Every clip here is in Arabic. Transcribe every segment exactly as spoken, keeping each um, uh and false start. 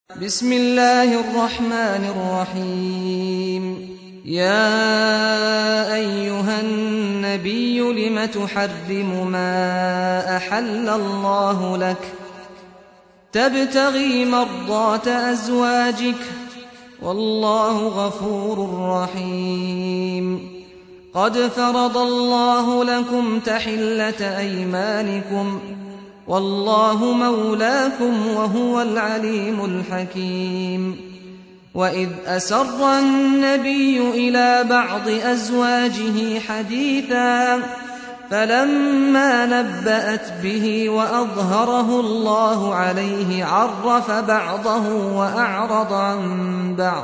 بسم الله الرحمن الرحيم. يا أيها النبي لم تحرم ما أحل الله لك تبتغي مرضات أزواجك والله غفور رحيم. قد فرض الله لكم تحلة أيمانكم والله مولاكم وهو العليم الحكيم. وإذ أسر النبي إلى بعض أزواجه حديثا فلما نبأت به وأظهره الله عليه عرف بعضه وأعرض عن بعض.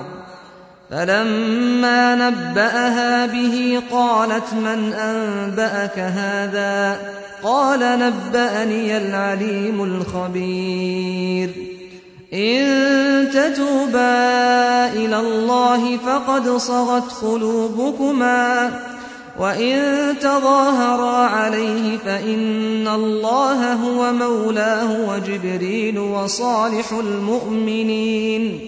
فلما نبأها به قالت من أنبأك هذا؟ قال نبأني العليم الخبير. إن تتوبا إلى الله فقد صغت قلوبكما وإن تظاهرا عليه فإن الله هو مولاه وجبريل وصالح المؤمنين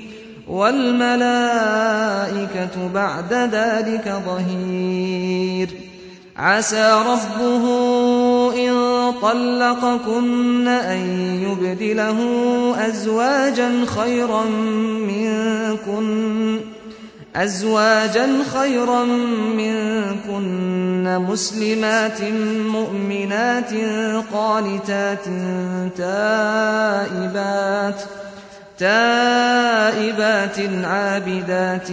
والملائكة بعد ذلك ظهير. عسى ربه إن طلقكن أن يبدله أزواجا خيرا منكن أزواجا خيرا منكن مسلمات مؤمنات قانتات تائبات تائبات عابدات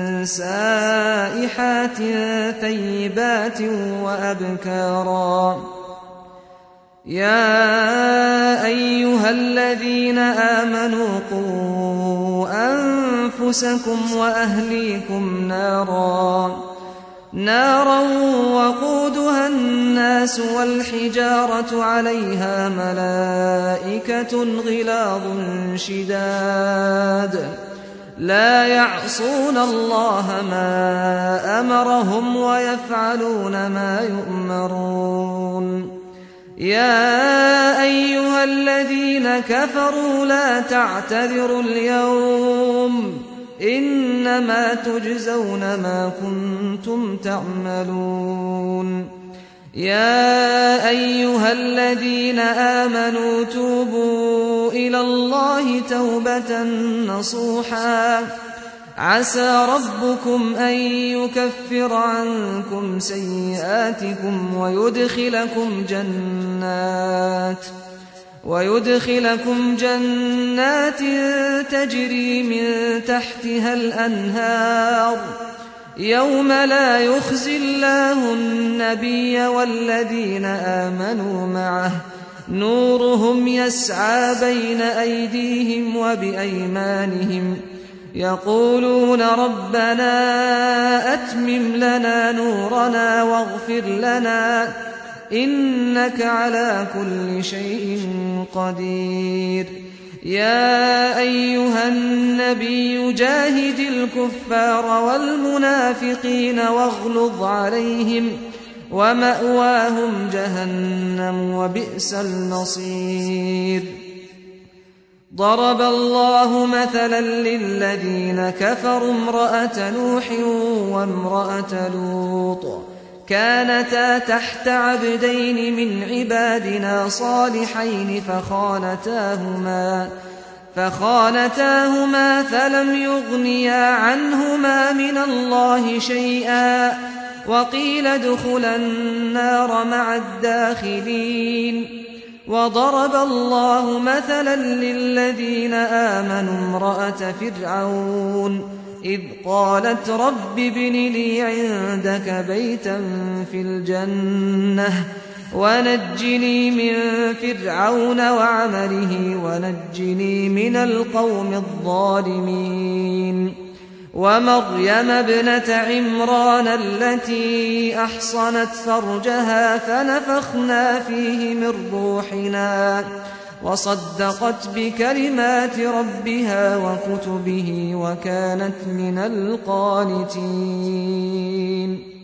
سائحات ثيبات وأبكارا. يا أيها الذين آمنوا قوا أنفسكم وأهليكم نارا نارا وقودها الناس والحجارة عليها ملائكة غلاظ شداد لا يعصون الله ما أمرهم ويفعلون ما يؤمرون. يا أيها الذين كفروا لا تعتذروا اليوم إنما تجزون ما كنتم تعملون. يا أيها الذين آمنوا توبوا إلى الله توبة نصوحا عسى ربكم أن يكفر عنكم سيئاتكم ويدخلكم جنات ويدخلكم جنات تجري من تحتها الأنهار يوم لا يخزي الله النبي والذين آمنوا معه نورهم يسعى بين أيديهم وبأيمانهم يقولون ربنا أتمم لنا نورنا واغفر لنا إنك على كل شيء قدير. يا أيها النبي جاهد الكفار والمنافقين واغلظ عليهم ومأواهم جهنم وبئس المصير. ضرب الله مثلا للذين كفروا امرأة نوح وامرأة لوط كانتا تحت عبدين من عبادنا صالحين فخانتاهما فخانتاهما فلم يغنيا عنهما من الله شيئا وقيل ادخلا النار مع الداخلين. وضرب الله مثلا للذين آمنوا امرأة فرعون إذ قالت رب ابن لي عندك بيتا في الجنة ونجني من فرعون وعمله ونجني من القوم الظالمين. ومريم ابنة عمران التي أحصنت فرجها فنفخنا فيه من روحنا وصدقت بكلمات ربها وكتبه وكانت من القانتين.